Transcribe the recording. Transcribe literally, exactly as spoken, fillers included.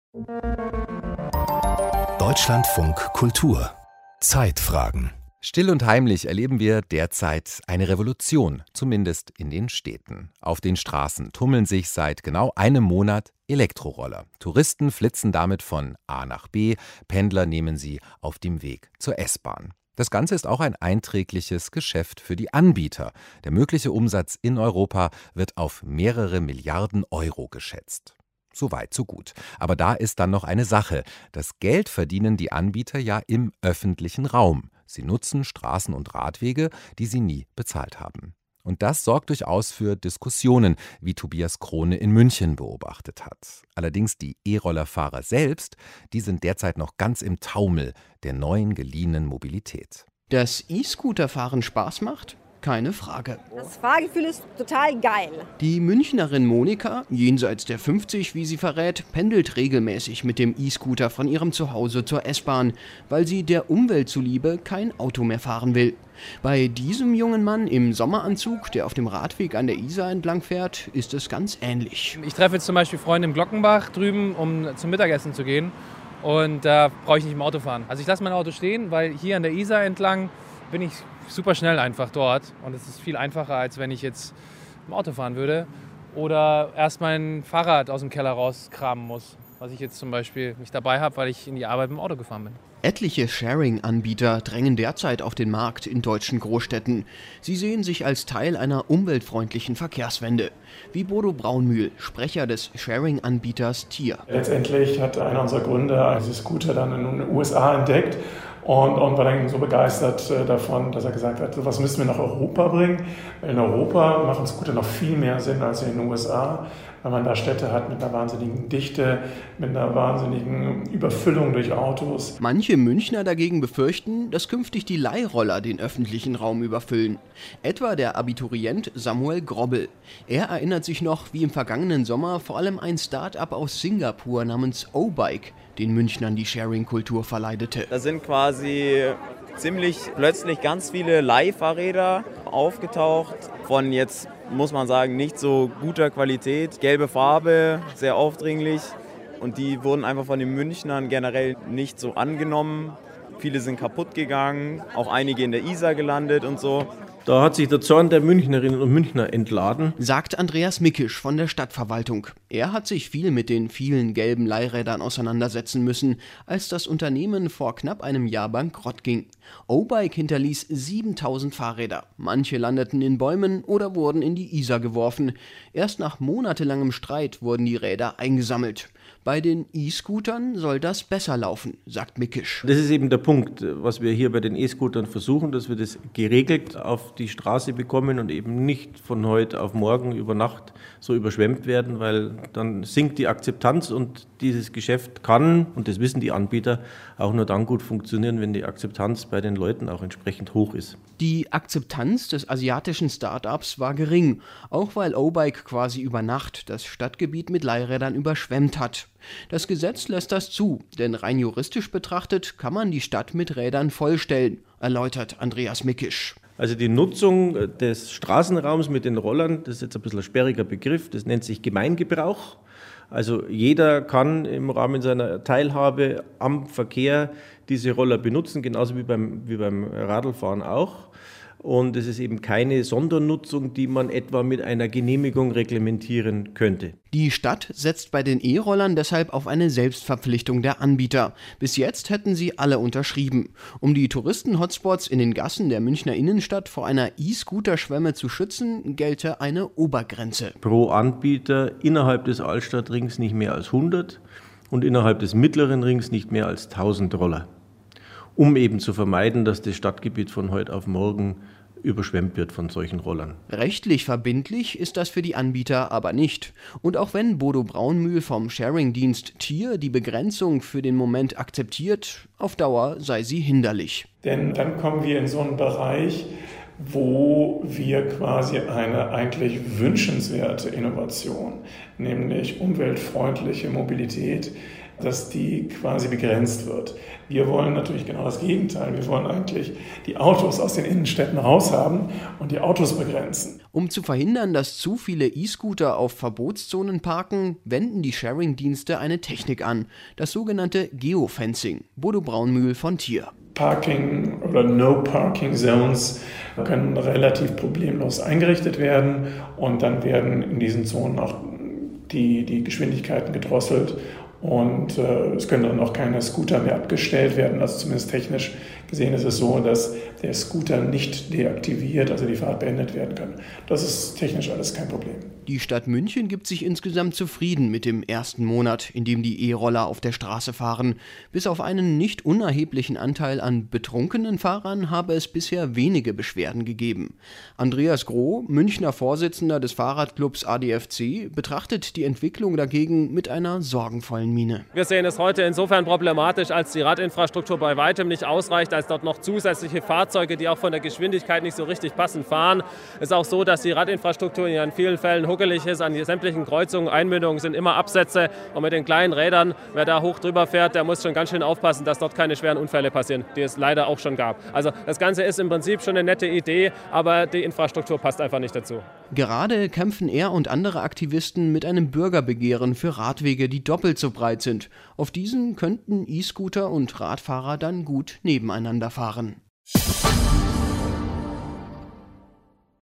Deutschlandfunk Kultur Zeitfragen. Still und heimlich erleben wir derzeit eine Revolution, zumindest in den Städten. Auf den Straßen tummeln sich seit genau einem Monat Elektroroller. Touristen flitzen damit von A nach B, Pendler nehmen sie auf dem Weg zur S-Bahn. Das Ganze ist auch ein einträgliches Geschäft für die Anbieter. Der mögliche Umsatz in Europa wird auf mehrere Milliarden Euro geschätzt. So weit, so gut. Aber da ist dann noch eine Sache. Das Geld verdienen die Anbieter ja im öffentlichen Raum. Sie nutzen Straßen und Radwege, die sie nie bezahlt haben. Und das sorgt durchaus für Diskussionen, wie Tobias Krone in München beobachtet hat. Allerdings die E-Rollerfahrer selbst, die sind derzeit noch ganz im Taumel der neuen geliehenen Mobilität. Dass E-Scooter-Fahren Spaß macht? Keine Frage. Das Fahrgefühl ist total geil. Die Münchnerin Monika, jenseits der fünfzig, wie sie verrät, pendelt regelmäßig mit dem E-Scooter von ihrem Zuhause zur S-Bahn, weil sie der Umwelt zuliebe kein Auto mehr fahren will. Bei diesem jungen Mann im Sommeranzug, der auf dem Radweg an der Isar entlang fährt, ist es ganz ähnlich. Ich treffe jetzt zum Beispiel Freunde im Glockenbach drüben, um zum Mittagessen zu gehen. Und da brauche ich nicht im Auto fahren. Also ich lasse mein Auto stehen, weil hier an der Isar entlang bin ich super schnell einfach dort. Und es ist viel einfacher, als wenn ich jetzt im Auto fahren würde. Oder erst mein Fahrrad aus dem Keller rauskramen muss, was ich jetzt zum Beispiel nicht dabei habe, weil ich in die Arbeit mit dem Auto gefahren bin. Etliche Sharing-Anbieter drängen derzeit auf den Markt in deutschen Großstädten. Sie sehen sich als Teil einer umweltfreundlichen Verkehrswende. Wie Bodo Braunmühl, Sprecher des Sharing-Anbieters Tier. Letztendlich hat einer unserer Gründer diese Scooter dann in den U S A entdeckt und, und war dann so begeistert davon, dass er gesagt hat, was müssen wir nach Europa bringen. Weil in Europa machen Scooter noch viel mehr Sinn als in den U S A, weil man da Städte hat mit einer wahnsinnigen Dichte, mit einer wahnsinnigen Überfüllung durch Autos. Manche Münchner dagegen befürchten, dass künftig die Leihroller den öffentlichen Raum überfüllen. Etwa der Abiturient Samuel Grobbel. Er erinnert sich noch, wie im vergangenen Sommer vor allem ein Start-up aus Singapur namens O-Bike den Münchnern die Sharing-Kultur verleidete. Da sind quasi ziemlich plötzlich ganz viele Leihfahrräder aufgetaucht, von jetzt muss man sagen, nicht so guter Qualität. Gelbe Farbe, sehr aufdringlich und die wurden einfach von den Münchnern generell nicht so angenommen. Viele sind kaputt gegangen, auch einige in der Isar gelandet und so. Da hat sich der Zorn der Münchnerinnen und Münchner entladen, sagt Andreas Mickisch von der Stadtverwaltung. Er hat sich viel mit den vielen gelben Leihrädern auseinandersetzen müssen, als das Unternehmen vor knapp einem Jahr bankrott ging. O-Bike hinterließ siebentausend Fahrräder. Manche landeten in Bäumen oder wurden in die Isar geworfen. Erst nach monatelangem Streit wurden die Räder eingesammelt. Bei den E-Scootern soll das besser laufen, sagt Mickisch. Das ist eben der Punkt, was wir hier bei den E-Scootern versuchen, dass wir das geregelt auf die Straße bekommen und eben nicht von heute auf morgen über Nacht so überschwemmt werden, weil dann sinkt die Akzeptanz und dieses Geschäft kann, und das wissen die Anbieter, auch nur dann gut funktionieren, wenn die Akzeptanz bei den Leuten auch entsprechend hoch ist. Die Akzeptanz des asiatischen Start-ups war gering, auch weil O-Bike quasi über Nacht das Stadtgebiet mit Leihrädern überschwemmt hat. Das Gesetz lässt das zu, denn rein juristisch betrachtet kann man die Stadt mit Rädern vollstellen, erläutert Andreas Mickisch. Also die Nutzung des Straßenraums mit den Rollern, das ist jetzt ein bisschen ein sperriger Begriff, das nennt sich Gemeingebrauch. Also jeder kann im Rahmen seiner Teilhabe am Verkehr diese Roller benutzen, genauso wie beim, wie beim Radlfahren auch. Und es ist eben keine Sondernutzung, die man etwa mit einer Genehmigung reglementieren könnte. Die Stadt setzt bei den E-Rollern deshalb auf eine Selbstverpflichtung der Anbieter. Bis jetzt hätten sie alle unterschrieben. Um die Touristen-Hotspots in den Gassen der Münchner Innenstadt vor einer E-Scooter-Schwemme zu schützen, gelte eine Obergrenze. Pro Anbieter innerhalb des Altstadtrings nicht mehr als hundert und innerhalb des mittleren Rings nicht mehr als tausend Roller. Um eben zu vermeiden, dass das Stadtgebiet von heute auf morgen überschwemmt wird von solchen Rollern. Rechtlich verbindlich ist das für die Anbieter aber nicht. Und auch wenn Bodo Braunmühl vom Sharing-Dienst Tier die Begrenzung für den Moment akzeptiert, auf Dauer sei sie hinderlich. Denn dann kommen wir in so einen Bereich, wo wir quasi eine eigentlich wünschenswerte Innovation, nämlich umweltfreundliche Mobilität, dass die quasi begrenzt wird. Wir wollen natürlich genau das Gegenteil. Wir wollen eigentlich die Autos aus den Innenstädten raushaben und die Autos begrenzen. Um zu verhindern, dass zu viele E-Scooter auf Verbotszonen parken, wenden die Sharing-Dienste eine Technik an, das sogenannte Geofencing. Bodo Braunmühl von Tier. Parking- oder No-Parking-Zones können relativ problemlos eingerichtet werden und dann werden in diesen Zonen auch die, die Geschwindigkeiten gedrosselt und äh, es können dann auch keine Scooter mehr abgestellt werden. Also zumindest technisch gesehen ist es so, dass der Scooter nicht deaktiviert, also die Fahrt beendet werden kann. Das ist technisch alles kein Problem. Die Stadt München gibt sich insgesamt zufrieden mit dem ersten Monat, in dem die E-Roller auf der Straße fahren. Bis auf einen nicht unerheblichen Anteil an betrunkenen Fahrern habe es bisher wenige Beschwerden gegeben. Andreas Groh, Münchner Vorsitzender des Fahrradclubs A D F C, betrachtet die Entwicklung dagegen mit einer sorgenvollen Miene. Wir sehen es heute insofern problematisch, als die Radinfrastruktur bei weitem nicht ausreicht, als dort noch zusätzliche Fahrzeuge, die auch von der Geschwindigkeit nicht so richtig passend fahren. Es ist auch so, dass die Radinfrastruktur in vielen Fällen huckelig ist. An sämtlichen Kreuzungen, Einmündungen sind immer Absätze. Und mit den kleinen Rädern, wer da hoch drüber fährt, der muss schon ganz schön aufpassen, dass dort keine schweren Unfälle passieren, die es leider auch schon gab. Also das Ganze ist im Prinzip schon eine nette Idee, aber die Infrastruktur passt einfach nicht dazu. Gerade kämpfen er und andere Aktivisten mit einem Bürgerbegehren für Radwege, die doppelt so breit sind. Auf diesen könnten E-Scooter und Radfahrer dann gut nebeneinander fahren.